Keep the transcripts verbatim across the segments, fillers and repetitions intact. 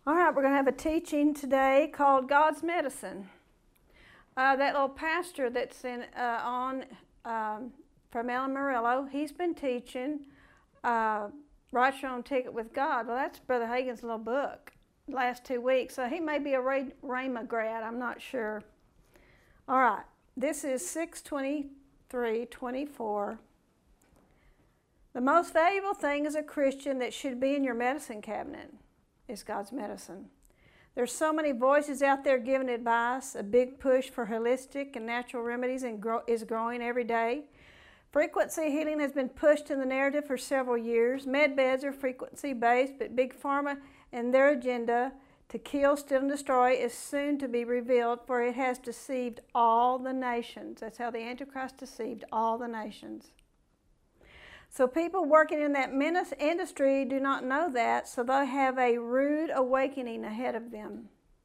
All right, we're going to have a teaching today called God's Medicine. Uh, that little pastor that's in, uh, on um, from El Murillo, he's been teaching uh, Write Your Own Ticket with God. Well, that's Brother Hagin's little book the last two weeks. So he may be a Rhema grad, I'm not sure. All right, this is six twenty-three twenty-four. The most valuable thing as a Christian that should be in your medicine cabinet is God's medicine. There's so many voices out there giving advice. A big push for holistic and natural remedies and grow, is growing every day. Frequency healing has been pushed in the narrative for several years. Med beds are frequency-based, but Big Pharma and their agenda to kill, steal, and destroy is soon to be revealed, for it has deceived all the nations. That's how the Antichrist deceived all the nations. So people working in that industry do not know that, so they have a rude awakening ahead of them.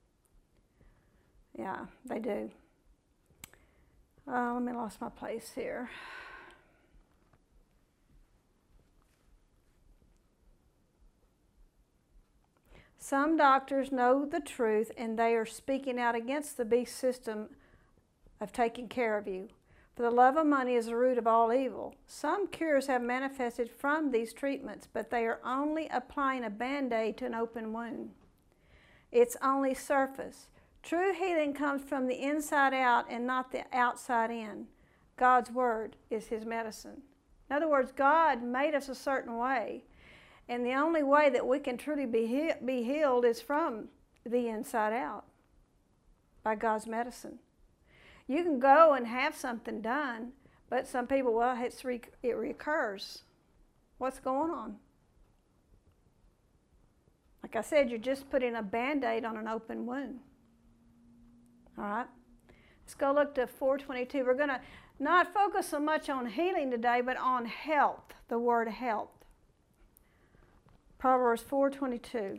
Yeah, they do. Uh, let me lost my place here. Some doctors know the truth and they are speaking out against the beast system of taking care of you. For the love of money is the root of all evil. Some cures have manifested from these treatments, but they are only applying a Band-Aid to an open wound. It's only surface. True healing comes from the inside out and not the outside in. God's Word is His medicine. In other words, God made us a certain way, and the only way that we can truly be, he be healed is from the inside out, by God's medicine. You can go and have something done, but some people, well, it's re it recurs. What's going on? Like I said, you're just putting a Band-Aid on an open wound. All right? Let's go look to four twenty-two. We're going to not focus so much on healing today, but on health, the word health. Proverbs four twenty-two.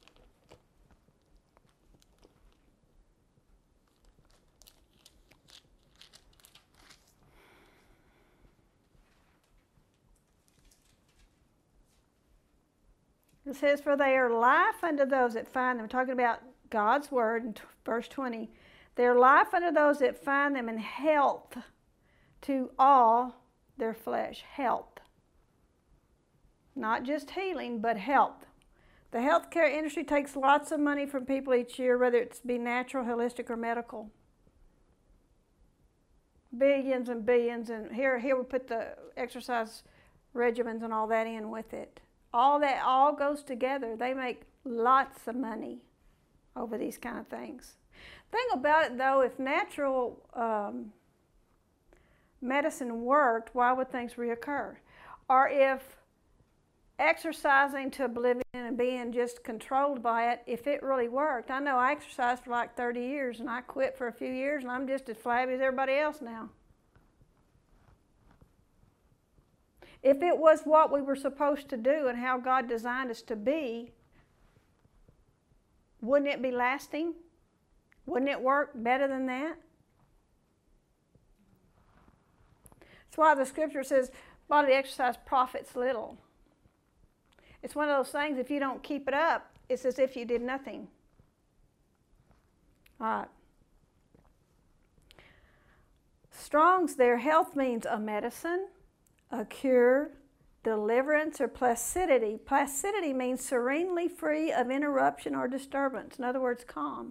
It says, for they are life unto those that find them. We're talking about God's Word in verse twenty. They are life unto those that find them, and health to all their flesh. Health. Not just healing, but health. The healthcare industry takes lots of money from people each year, whether it's be natural, holistic, or medical. Billions and billions, and here, here we put the exercise regimens and all that in with it. All that all goes together. They make lots of money over these kind of things. Thing about it, though, if natural um, medicine worked, why would things reoccur? Or if exercising to oblivion and being just controlled by it, if it really worked. I know I exercised for like thirty years, and I quit for a few years, and I'm just as flabby as everybody else now. If it was what we were supposed to do and how God designed us to be, wouldn't it be lasting? Wouldn't it work better than that? That's why the scripture says bodily exercise profits little. It's one of those things, if you don't keep it up, it's as if you did nothing. All right. Strong's there, health means a medicine, a cure, deliverance, or placidity. Placidity means serenely free of interruption or disturbance. In other words, calm.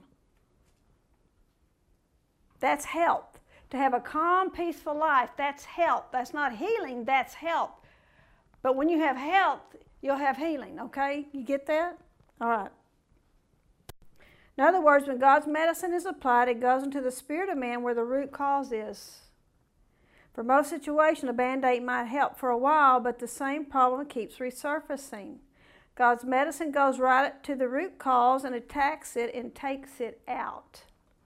That's health. To have a calm, peaceful life, that's health. That's not healing, that's health. But when you have health, you'll have healing, okay? You get that? All right. In other words, when God's medicine is applied, it goes into the spirit of man where the root cause is. For most situations, a Band-Aid might help for a while, but the same problem keeps resurfacing. God's medicine goes right to the root cause and attacks it and takes it out.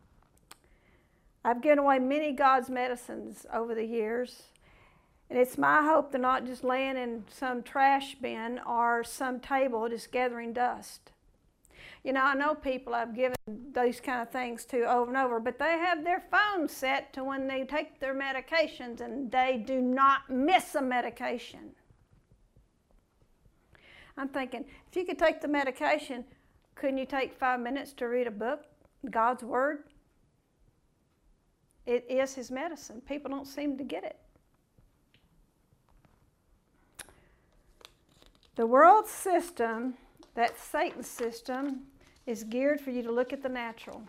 I've given away many God's medicines over the years, and it's my hope they're not just laying in some trash bin or some table just gathering dust. You know, I know people I've given these kind of things to over and over, but they have their phone set to when they take their medications, and they do not miss a medication. I'm thinking, if you could take the medication, Couldn't you take five minutes to read a book, God's Word? It is His medicine. People don't seem to get it. The world system, that Satan's system, is geared for you to look at the natural.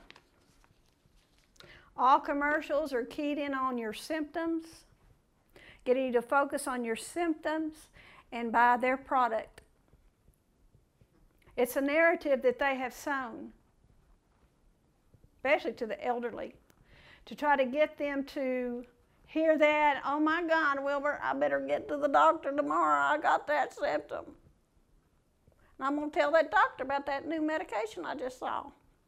All commercials are keyed in on your symptoms, getting you to focus on your symptoms and buy their product. It's a narrative that they have sown, especially to the elderly, to try to get them to hear that, oh my God, Wilbur, I better get to the doctor tomorrow. I got that symptom. And I'm going to tell that doctor about that new medication I just saw.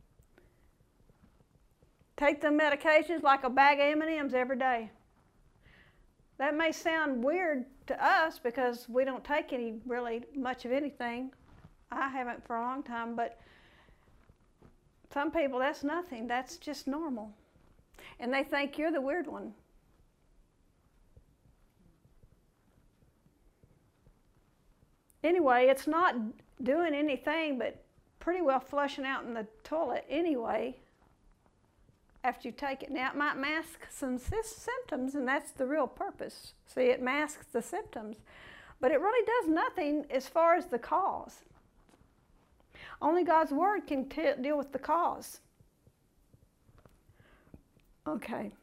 Take the medications like a bag of M and M's every day. That may sound weird to us because we don't take any really much of anything. I haven't for a long time, but some people, that's nothing. That's just normal. And they think you're the weird one. Anyway, it's not doing anything but pretty well flushing out in the toilet anyway after you take it. Now, it might mask some symptoms, and that's the real purpose. See, it masks the symptoms. But it really does nothing as far as the cause. Only God's Word can t- deal with the cause. Okay.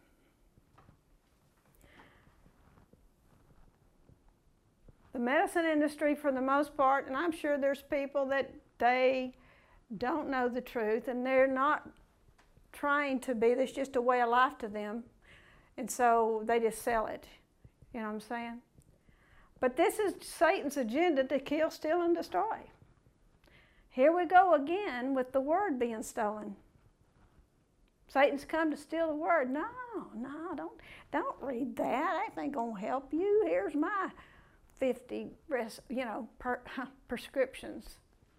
The medicine industry, for the most part, and I'm sure there's people that they don't know the truth and they're not trying to be, there's just a way of life to them, and so they just sell it. You know what I'm saying? But this is Satan's agenda to kill, steal, and destroy. Here we go again with the Word being stolen. Satan's come to steal the Word. No, no, don't, don't read that. That ain't going to help you. Here's my fifty, you know, per, prescriptions.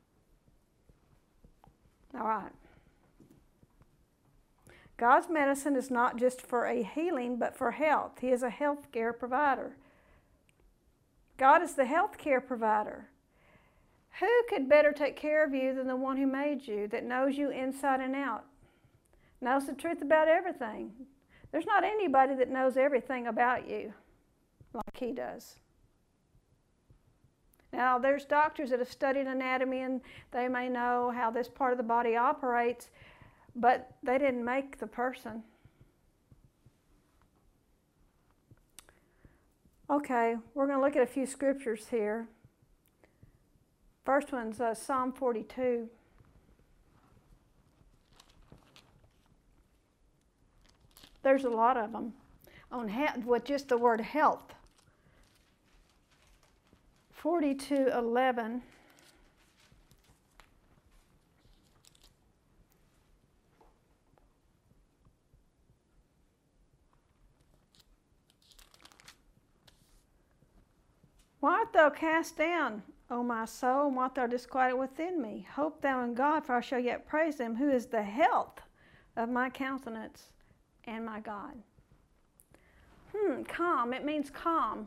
All right. God's medicine is not just for a healing, but for health. He is a health care provider. God is the health care provider. Who could better take care of you than the one who made you, that knows you inside and out, knows the truth about everything? There's not anybody that knows everything about you like He does. Now, there's doctors that have studied anatomy and they may know how this part of the body operates, but they didn't make the person. Okay, we're going to look at a few scriptures here. First one's uh, Psalm forty-two. There's a lot of them on he- with just the word health. forty-two eleven. Why art thou cast down, O my soul, and why art thou disquieted within me? Hope thou in God, for I shall yet praise Him, who is the health of my countenance and my God. Hmm, calm. It means calm.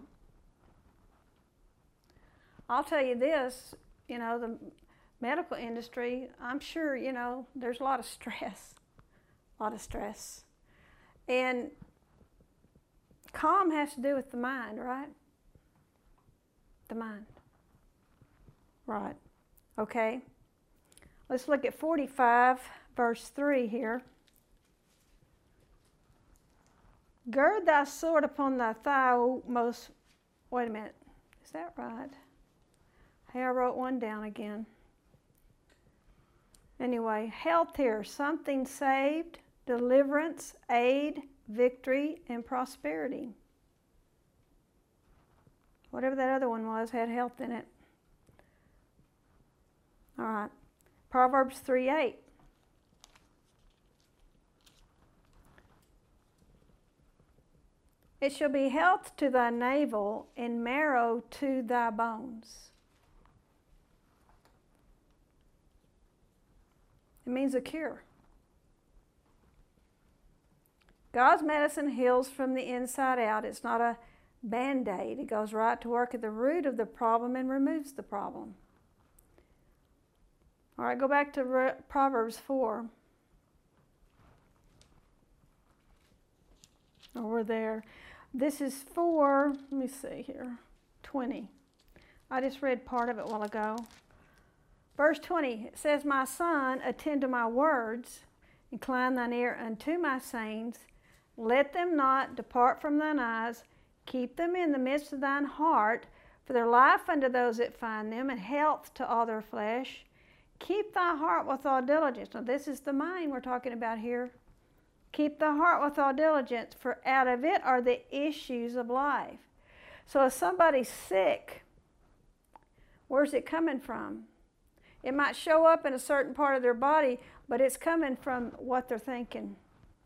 I'll tell you this, you know, the medical industry, I'm sure, you know, there's a lot of stress. A lot of stress. And calm has to do with the mind, right? The mind. Right. Okay. Let's look at forty-five, verse three here. Gird thy sword upon thy thigh, O most... Wait a minute. Is that right? Hey, I wrote one down again. Anyway, health here. Something saved, deliverance, aid, victory, and prosperity. Whatever that other one was had health in it. All right. Proverbs three eight. It shall be health to thy navel and marrow to thy bones. It means a cure. God's medicine heals from the inside out. It's not a Band-Aid. It goes right to work at the root of the problem and removes the problem. All right, go back to Re- Proverbs four. Oh, we're there. This is for, let me see here, twenty. I just read part of it a while ago. Verse twenty, it says, My son, attend to my words, incline thine ear unto my sayings. Let them not depart from thine eyes. Keep them in the midst of thine heart, for their life unto those that find them, and health to all their flesh. Keep thy heart with all diligence. Now this is the mind we're talking about here. Keep thy heart with all diligence, for out of it are the issues of life. So if somebody's sick, where's it coming from? It might show up in a certain part of their body, but it's coming from what they're thinking.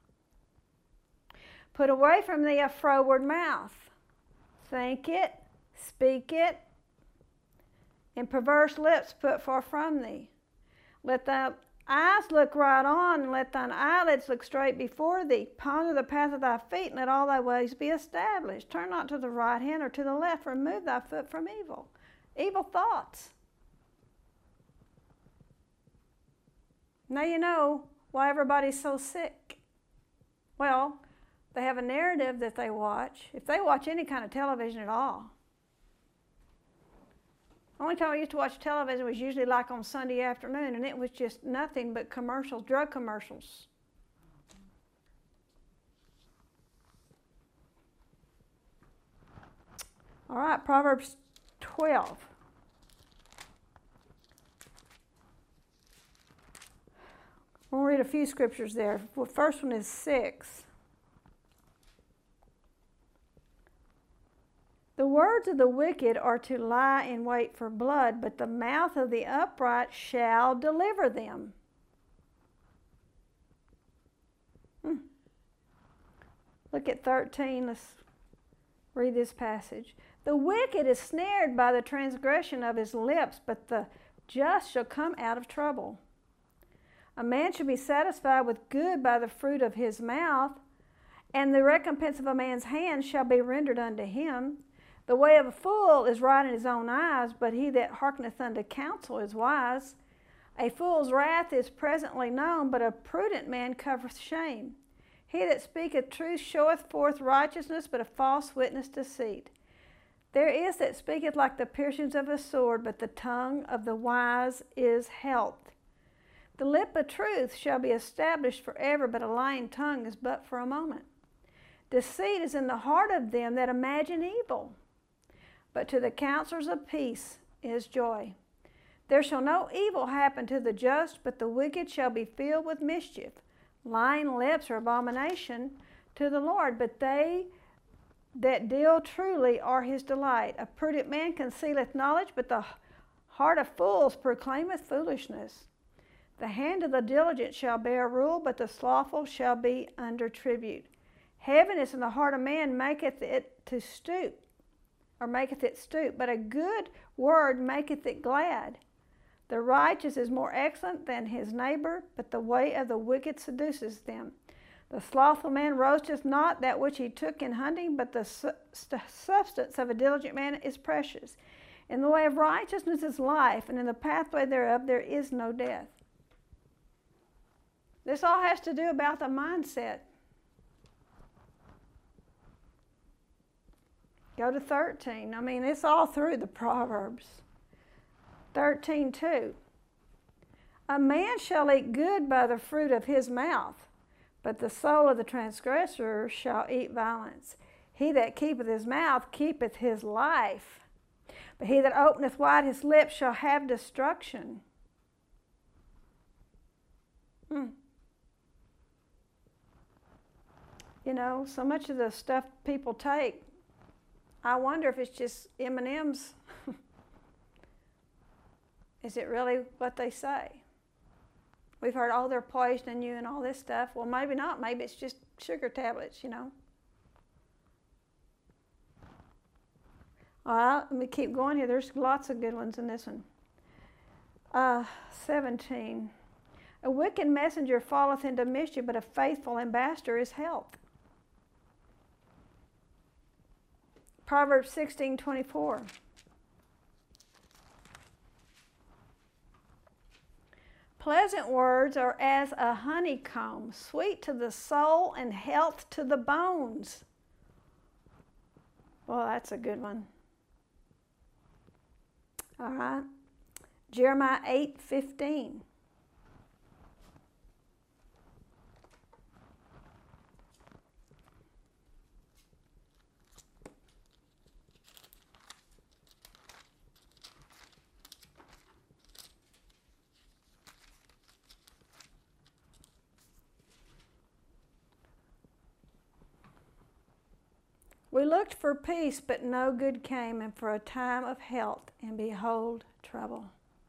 Put away from thee a froward mouth. Think it, speak it, and perverse lips put far from thee. Let thy eyes look right on, and let thine eyelids look straight before thee. Ponder the path of thy feet, and let all thy ways be established. Turn not to the right hand or to the left. Remove thy foot from evil. Evil thoughts. Now you know why everybody's so sick. Well, they have a narrative that they watch. If they watch any kind of television at all. The only time I used to watch television was usually like on Sunday afternoon, and it was just nothing but commercials, drug commercials. All right, Proverbs twelve. We'll read a few scriptures there. The first one is six. The words of the wicked are to lie in wait for blood, but the mouth of the upright shall deliver them. Hmm. Look at thirteen. Let's read this passage. The wicked is snared by the transgression of his lips, but the just shall come out of trouble. A man shall be satisfied with good by the fruit of his mouth, and the recompense of a man's hand shall be rendered unto him. The way of a fool is right in his own eyes, but he that hearkeneth unto counsel is wise. A fool's wrath is presently known, but a prudent man covereth shame. He that speaketh truth showeth forth righteousness, but a false witness deceit. There is that speaketh like the piercings of a sword, but the tongue of the wise is health. The lip of truth shall be established forever, but a lying tongue is but for a moment. Deceit is in the heart of them that imagine evil, but to the counselors of peace is joy. There shall no evil happen to the just, but the wicked shall be filled with mischief. Lying lips are abomination to the Lord, but they that deal truly are his delight. A prudent man concealeth knowledge, but the heart of fools proclaimeth foolishness. The hand of the diligent shall bear rule, but the slothful shall be under tribute. Heaviness in the heart of man maketh it to stoop, or maketh it stoop, but a good word maketh it glad. The righteous is more excellent than his neighbor, but the way of the wicked seduces them. The slothful man roasteth not that which he took in hunting, but the su- substance of a diligent man is precious. In the way of righteousness is life, and in the pathway thereof there is no death. This all has to do about the mindset. Go to thirteen. I mean, it's all through the Proverbs. thirteen two. A man shall eat good by the fruit of his mouth, but the soul of the transgressor shall eat violence. He that keepeth his mouth keepeth his life, but he that openeth wide his lips shall have destruction. Hmm. You know, so much of the stuff people take, I wonder if it's just M and M's. Is it really what they say? We've heard, oh, they're poisoning you and all this stuff. Well, maybe not. Maybe it's just sugar tablets, you know. All right, let me keep going here. There's lots of good ones in this one. Uh, seventeen. A wicked messenger falleth into mischief, but a faithful ambassador is health. Proverbs sixteen twenty-four. pleasant words are as a honeycomb, sweet to the soul and health to the bones. Well, that's a good one. All right. Jeremiah eight fifteen. We looked for peace, but no good came, and for a time of health, and behold, trouble.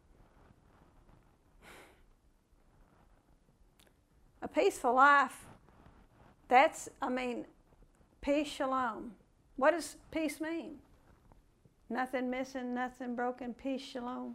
A peaceful life, that's, I mean, peace, shalom. What does peace mean? Nothing missing, nothing broken, peace, shalom.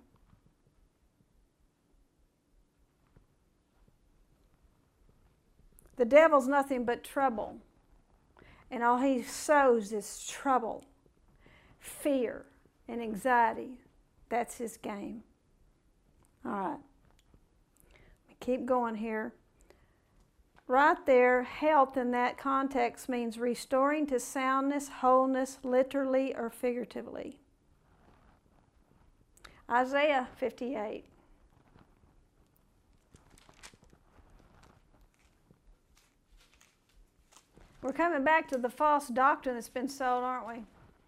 The devil's nothing but trouble. And all he sows is trouble, fear, and anxiety. That's his game. All right. Keep going here. Right there, health in that context means restoring to soundness, wholeness, literally or figuratively. Isaiah fifty-eight. We're coming back to the false doctrine that's been sold, aren't we?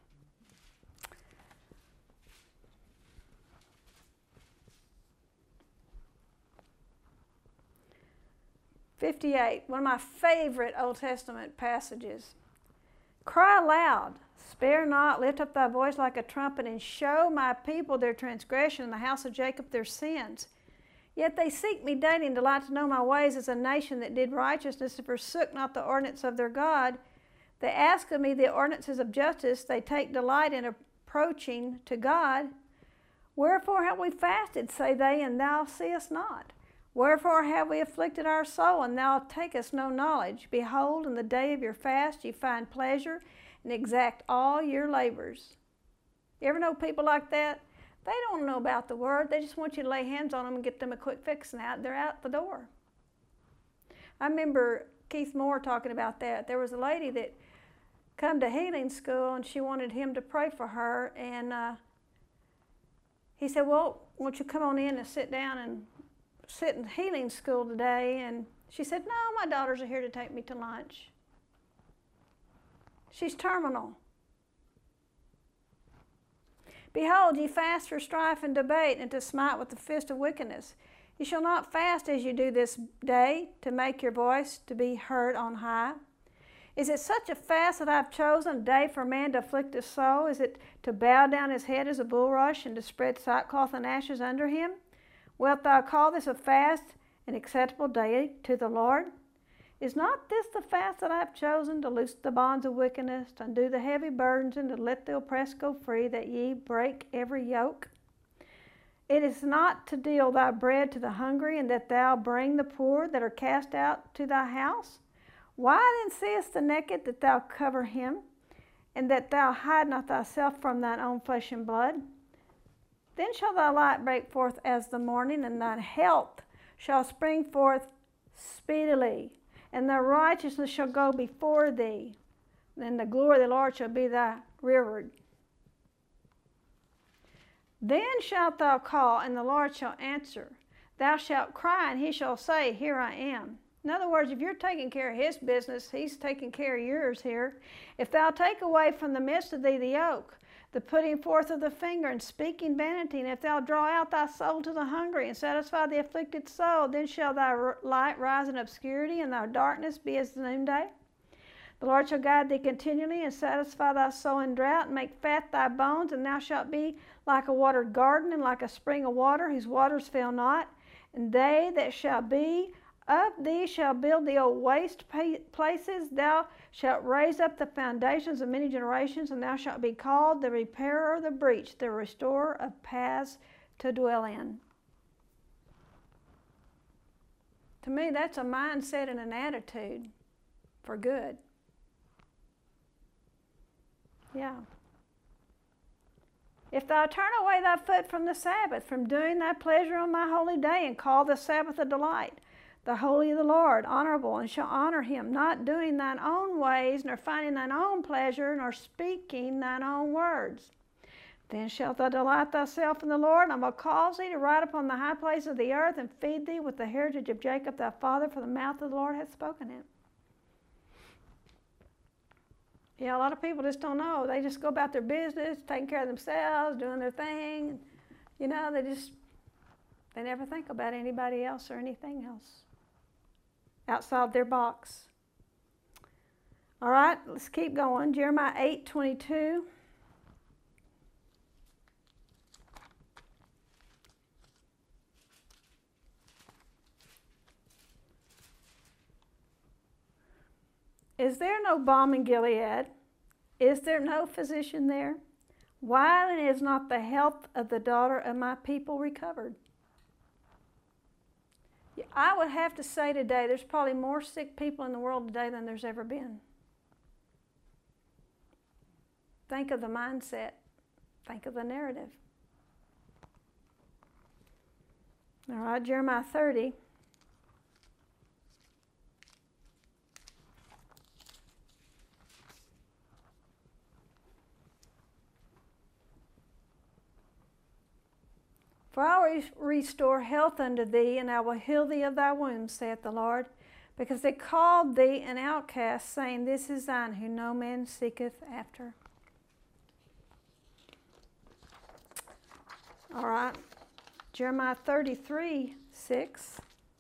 fifty-eight, one of my favorite Old Testament passages. Cry aloud, spare not, lift up thy voice like a trumpet, and show my people their transgression, and the house of Jacob their sins. Yet they seek me daily and delight to know my ways as a nation that did righteousness and forsook not the ordinance of their God. They ask of me the ordinances of justice. They take delight in approaching to God. Wherefore have we fasted, say they, and thou seest not? Wherefore have we afflicted our soul, and thou takest no knowledge? Behold, in the day of your fast ye find pleasure, and exact all your labors. You ever know people like that? They don't know about the word. They just want you to lay hands on them and get them a quick fix, and out they're out the door. I remember Keith Moore talking about that. There was a lady that come to healing school, and she wanted him to pray for her. And uh, he said, well, won't you come on in and sit down and sit in healing school today? And she said, no, my daughters are here to take me to lunch. She's terminal. Behold, ye fast for strife and debate, and to smite with the fist of wickedness. Ye shall not fast as you do this day, to make your voice to be heard on high. Is it such a fast that I have chosen, a day for man to afflict his soul? Is it to bow down his head as a bulrush, and to spread sackcloth and ashes under him? Wilt thou call this a fast, an acceptable day to the Lord? Is not this the fast that I have chosen, to loose the bonds of wickedness, to undo the heavy burdens, and to let the oppressed go free, that ye break every yoke? It is not to deal thy bread to the hungry, and that thou bring the poor that are cast out to thy house? Why then seest the naked, that thou cover him, and that thou hide not thyself from thine own flesh and blood? Then shall thy light break forth as the morning, and thine health shall spring forth speedily, and thy righteousness shall go before thee. Then the glory of the Lord shall be thy rearward. Then shalt thou call, and the Lord shall answer. Thou shalt cry, and he shall say, here I am. In other words, if you're taking care of his business, he's taking care of yours here. If thou take away from the midst of thee the yoke, the putting forth of the finger, and speaking vanity, and if thou draw out thy soul to the hungry, and satisfy the afflicted soul, then shall thy light rise in obscurity, and thy darkness be as the noonday. The Lord shall guide thee continually, and satisfy thy soul in drought, and make fat thy bones, and thou shalt be like a watered garden, and like a spring of water, whose waters fail not. And they that shall be of thee shall build the old waste places. Thou shalt raise up the foundations of many generations, and thou shalt be called the repairer of the breach, the restorer of paths to dwell in. To me, that's a mindset and an attitude for good. Yeah. If thou turn away thy foot from the Sabbath, from doing thy pleasure on my holy day, and call the Sabbath a delight, the holy of the Lord, honorable, and shall honor him, not doing thine own ways, nor finding thine own pleasure, nor speaking thine own words. Then shalt thou delight thyself in the Lord, and I will cause thee to ride upon the high place of the earth, and feed thee with the heritage of Jacob thy father, for the mouth of the Lord hath spoken it. Yeah, a lot of people just don't know. They just go about their business, taking care of themselves, doing their thing. You know, they just, they never think about anybody else or anything else outside their box. All right, let's keep going. Jeremiah eight twenty-two. Is there no balm in Gilead? Is there no physician there? Why then is not the health of the daughter of my people recovered? I would have to say today, there's probably more sick people in the world today than there's ever been. Think of the mindset. Think of the narrative. All right, Jeremiah thirty. For I will restore health unto thee, and I will heal thee of thy wounds, saith the Lord, because they called thee an outcast, saying, This is thine, who no man seeketh after. All right, Jeremiah thirty-three, six.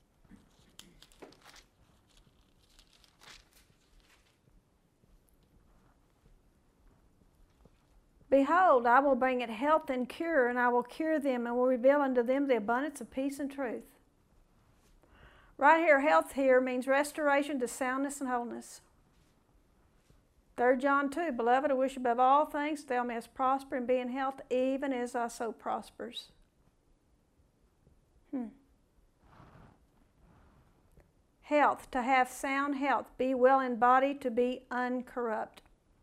Behold, I will bring it health and cure, and I will cure them, and will reveal unto them the abundance of peace and truth. Right here, health here means restoration to soundness and wholeness. Third John two, Beloved, I wish above all things thou mayest prosper and be in health, even as thy soul prospers. Hmm. Health, to have sound health. Be well in body, to be uncorrupt.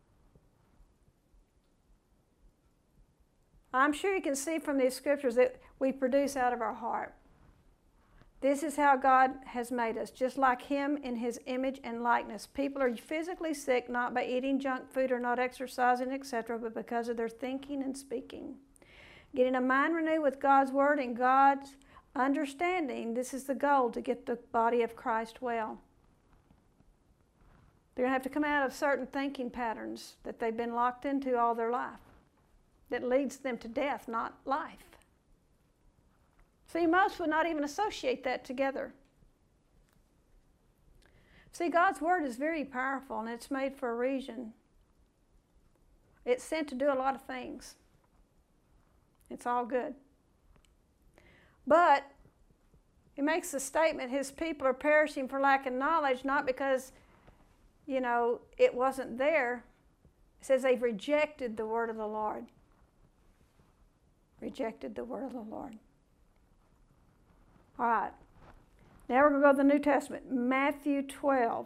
I'm sure you can see from these scriptures that we produce out of our heart. This is how God has made us, just like Him in His image and likeness. People are physically sick not by eating junk food or not exercising, et cetera, but because of their thinking and speaking. Getting a mind renewed with God's Word and God's understanding, this is the goal, to get the body of Christ well. They're going to have to come out of certain thinking patterns that they've been locked into all their life, that leads them to death, not life. See, most would not even associate that together. See, God's Word is very powerful, and it's made for a reason. It's sent to do a lot of things. It's all good. But it makes the statement, His people are perishing for lack of knowledge, not because, you know, it wasn't there. It says they've rejected the word of the Lord. Rejected the word of the Lord. All right. Now we're going to go to the New Testament. Matthew twelve.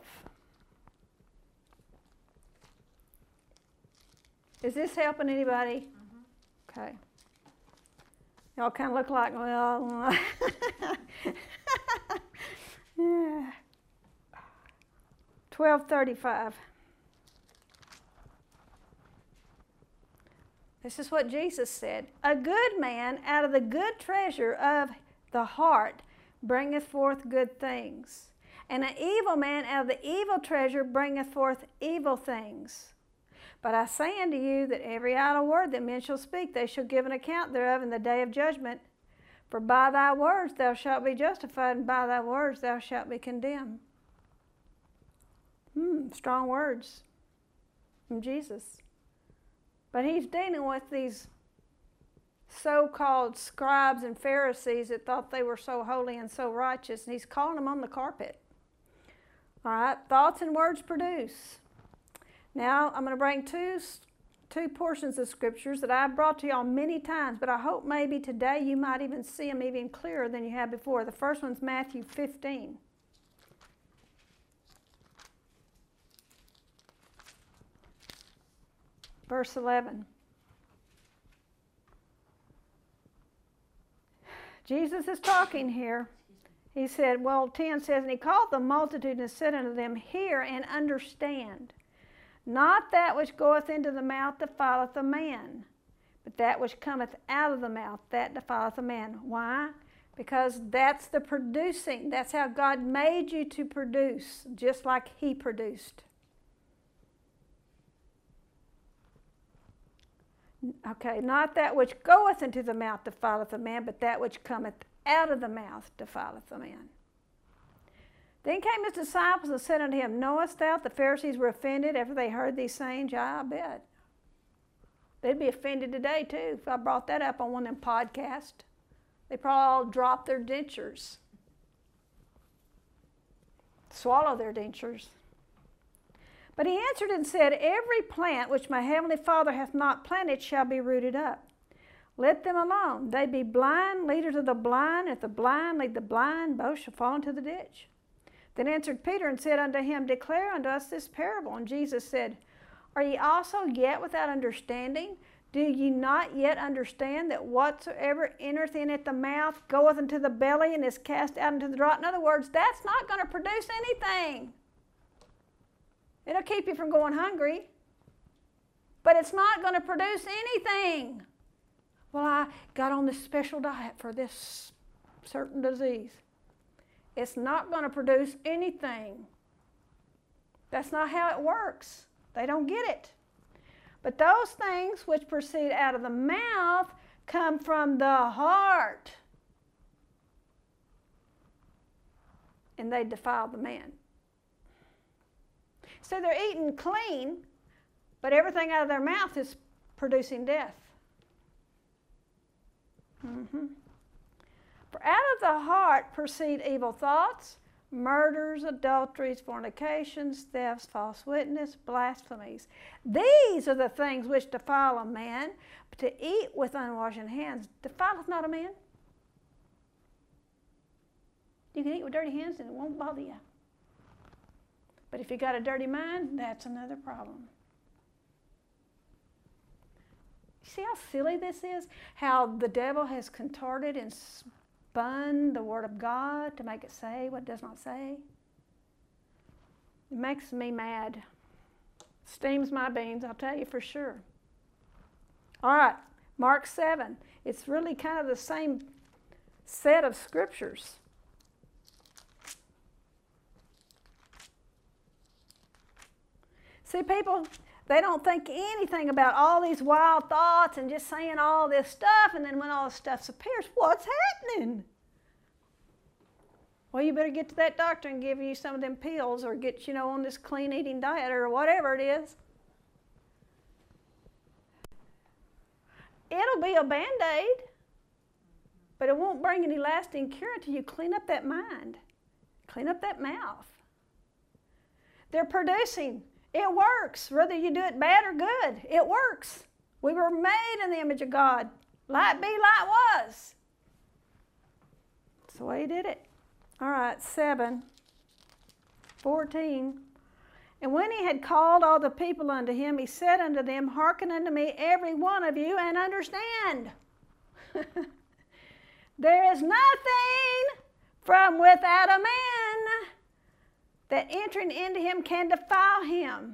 Is this helping anybody? Mm-hmm. Okay. Y'all kind of look like, well, yeah. twelve thirty-five. This is what Jesus said. A good man out of the good treasure of the heart bringeth forth good things. And an evil man out of the evil treasure bringeth forth evil things. But I say unto you that every idle word that men shall speak, they shall give an account thereof in the day of judgment. For by thy words thou shalt be justified, and by thy words thou shalt be condemned. Hmm, strong words from Jesus. But he's dealing with these so-called scribes and Pharisees that thought they were so holy and so righteous, and he's calling them on the carpet. All right, thoughts and words produce. Now, I'm going to bring two, two portions of scriptures that I've brought to y'all many times, but I hope maybe today you might even see them even clearer than you have before. The first one's Matthew fifteen. Verse eleven. Jesus is talking here. He said, well, ten says, and he called the multitude and said unto them, hear and understand. Not that which goeth into the mouth defileth a man, but that which cometh out of the mouth, that defileth a man. Why? Because that's the producing. That's how God made you to produce, just like he produced. Okay, not that which goeth into the mouth defileth a man, but that which cometh out of the mouth defileth a man. Then came his disciples and said unto him, knowest thou the Pharisees were offended after they heard these sayings? Yeah, I bet. They'd be offended today too if I brought that up on one of them podcasts. They probably all drop their dentures. Swallow their dentures. But he answered and said, every plant which my heavenly Father hath not planted shall be rooted up. Let them alone. They be blind, leaders of the blind. If the blind lead the blind, both shall fall into the ditch. Then answered Peter and said unto him, declare unto us this parable. And Jesus said, are ye also yet without understanding? Do ye not yet understand that whatsoever entereth in at the mouth goeth into the belly and is cast out into the draught? In other words, that's not going to produce anything. It'll keep you from going hungry, but it's not going to produce anything. Well, I got on this special diet for this certain disease. It's not going to produce anything. That's not how it works. They don't get it. But those things which proceed out of the mouth come from the heart, and they defile the man. So they're eating clean, but everything out of their mouth is producing death. Mm-hmm. For out of the heart proceed evil thoughts, murders, adulteries, fornications, thefts, false witness, blasphemies. These are the things which defile a man, but to eat with unwashed hands defileth not a man. You can eat with dirty hands and it won't bother you. But if you got a dirty mind, that's another problem. See how silly this is? How the devil has contorted and spun the Word of God to make it say what it does not say. It makes me mad. Steams my beans, I'll tell you for sure. All right, Mark seven. It's really kind of the same set of scriptures. See, people, they don't think anything about all these wild thoughts and just saying all this stuff, and then when all this stuff appears, what's happening? Well, you better get to that doctor and give you some of them pills or get, you know, on this clean eating diet or whatever it is. It'll be a Band-Aid, but it won't bring any lasting cure until you clean up that mind, clean up that mouth. They're producing. It works, whether you do it bad or good. It works. We were made in the image of God. Light be, light was. That's the way he did it. All right, seven, fourteen. And when he had called all the people unto him, he said unto them, hearken unto me, every one of you, and understand. There is nothing from without a man that entering into him can defile him.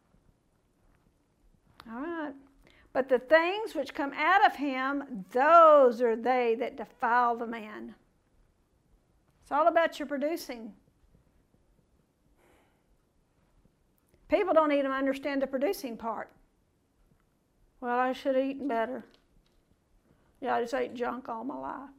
All right. But the things which come out of him, those are they that defile the man. It's all about your producing. People don't even understand the producing part. Well, I should have eaten better. Yeah, I just ate junk all my life.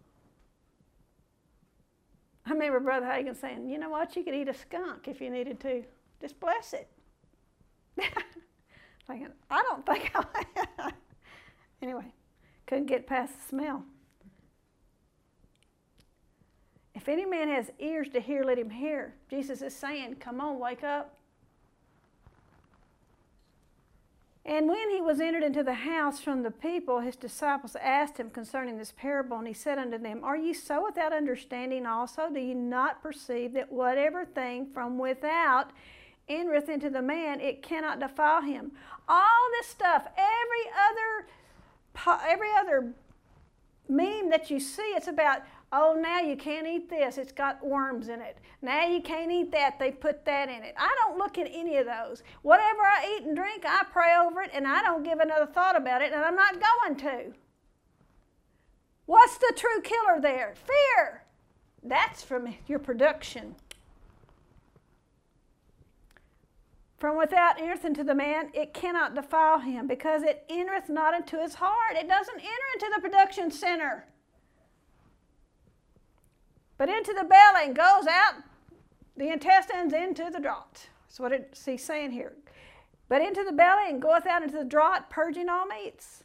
I remember Brother Hagin saying, you know what, you could eat a skunk if you needed to. Just bless it. Thinking, I don't think I Anyway, couldn't get past the smell. If any man has ears to hear, let him hear. Jesus is saying, come on, wake up. And when he was entered into the house from the people, his disciples asked him concerning this parable, and he said unto them, are ye so without understanding also? Do ye not perceive that whatever thing from without entereth into the man, it cannot defile him? All this stuff, every other, every other meme that you see, it's about, oh, now you can't eat this. It's got worms in it. Now you can't eat that. They put that in it. I don't look at any of those. Whatever I eat and drink, I pray over it, and I don't give another thought about it, and I'm not going to. What's the true killer there? Fear. That's from your production. From without entereth into the man, it cannot defile him, because it entereth not into his heart. It doesn't enter into the production center, but into the belly, and goes out the intestines into the draught. That's what it's he's saying here. But into the belly, and goeth out into the draught, purging all meats.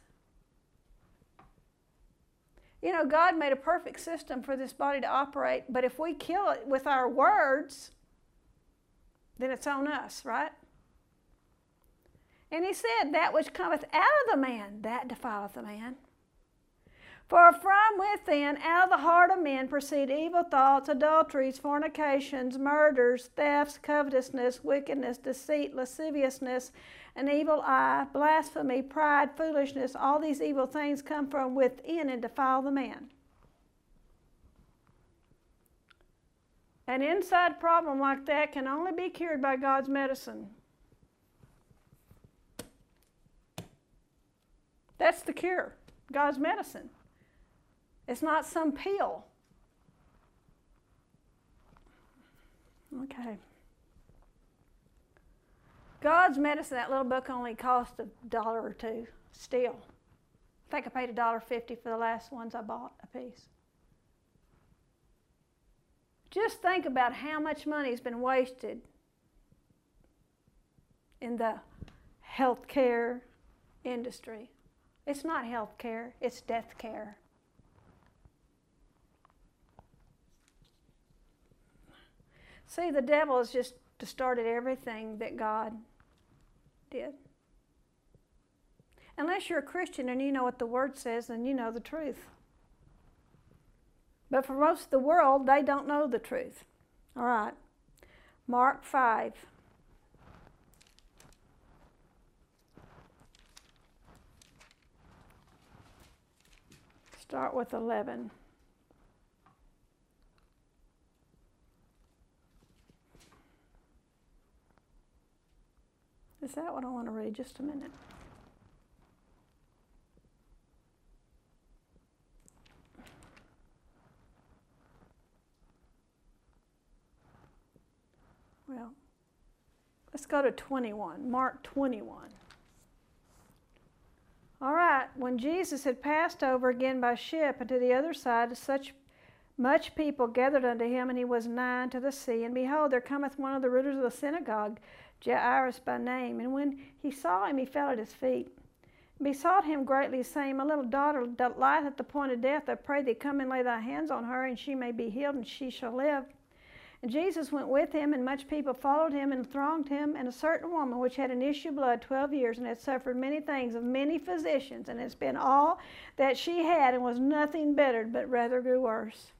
You know, God made a perfect system for this body to operate, but if we kill it with our words, then it's on us, right? And he said, that which cometh out of the man, that defileth the man. For from within, out of the heart of men, proceed evil thoughts, adulteries, fornications, murders, thefts, covetousness, wickedness, deceit, lasciviousness, an evil eye, blasphemy, pride, foolishness. All these evil things come from within and defile the man. An inside problem like that can only be cured by God's medicine. That's the cure, God's medicine. It's not some pill. Okay. God's medicine, that little book only cost a dollar or two still. I think I paid a dollar fifty for the last ones I bought a piece. Just think about how much money has been wasted in the healthcare industry. It's not healthcare, it's death care. See, the devil has just distorted everything that God did. Unless you're a Christian and you know what the Word says, then you know the truth. But for most of the world, they don't know the truth. All right. Mark five. Start with eleven. Is that what I want to read? Just a minute. Well, let's go to twenty-one, Mark twenty-one. All right, when Jesus had passed over again by ship unto the other side, such much people gathered unto him, and he was nigh unto the sea. And behold, there cometh one of the rulers of the synagogue, Jairus by name. And when he saw him, he fell at his feet, and besought him greatly, saying, My little daughter lieth at the point of death. I pray thee, come and lay thy hands on her, and she may be healed, and she shall live. And Jesus went with him, and much people followed him and thronged him. And a certain woman which had an issue of blood twelve years, and had suffered many things of many physicians, and had spent all that she had, and was nothing bettered, but rather grew worse.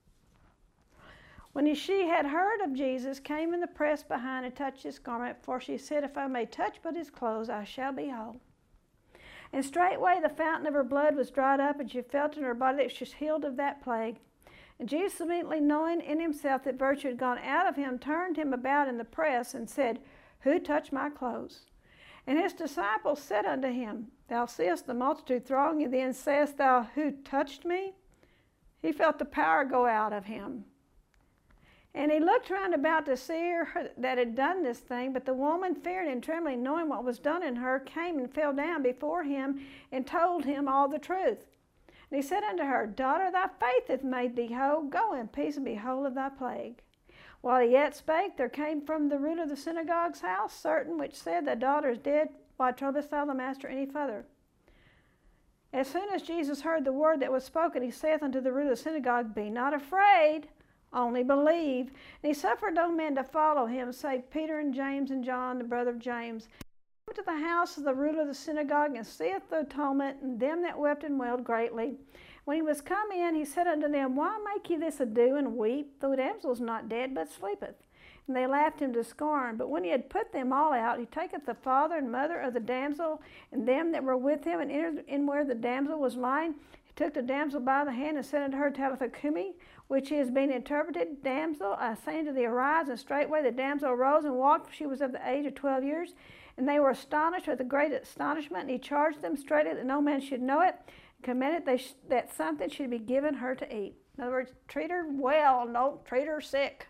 When she had heard of Jesus, came in the press behind and touched his garment, for she said, If I may touch but his clothes, I shall be whole. And straightway the fountain of her blood was dried up, and she felt in her body that she was healed of that plague. And Jesus, immediately knowing in himself that virtue had gone out of him, turned him about in the press, and said, Who touched my clothes? And his disciples said unto him, Thou seest the multitude thronging thee, and sayest thou, Who touched me? He felt the power go out of him. And he looked round about to see her that had done this thing, but the woman, fearing and trembling, knowing what was done in her, came and fell down before him, and told him all the truth. And he said unto her, Daughter, thy faith hath made thee whole. Go in peace, and be whole of thy plague. While he yet spake, there came from the ruler of the synagogue's house certain which said, Thy daughter is dead. Why troublest thou the master any further? As soon as Jesus heard the word that was spoken, he saith unto the ruler of the synagogue, Be not afraid, only believe. And he suffered no man to follow him, save Peter and James and John, the brother of James. He came to the house of the ruler of the synagogue, and seeth the tumult, and them that wept and wailed greatly. When he was come in, he said unto them, Why make ye this ado, and weep? The damsel is not dead, but sleepeth. And they laughed him to scorn. But when he had put them all out, he taketh the father and mother of the damsel, and them that were with him, and entered in where the damsel was lying. He took the damsel by the hand and said unto her, Talitha cumi, which is being interpreted, Damsel, I say unto thee, arise. And straightway the damsel arose and walked, for she was of the age of twelve years. And they were astonished with a great astonishment. And he charged them straightly that no man should know it, and commanded they sh- that something should be given her to eat. In other words, treat her well, don't treat her sick.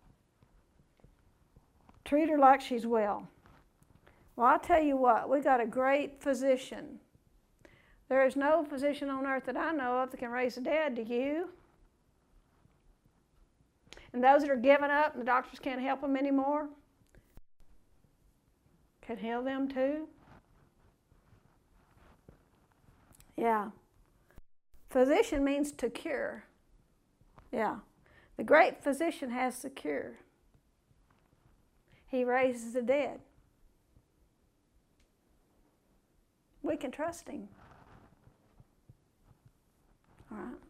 Treat her like she's well. Well, I'll tell you what, we got a great physician. There is no physician on earth that I know of that can raise the dead. Do you? And those that are giving up and the doctors can't help them anymore can heal them too. Yeah. Physician means to cure. Yeah. The great physician has the cure. He raises the dead. We can trust him. All right.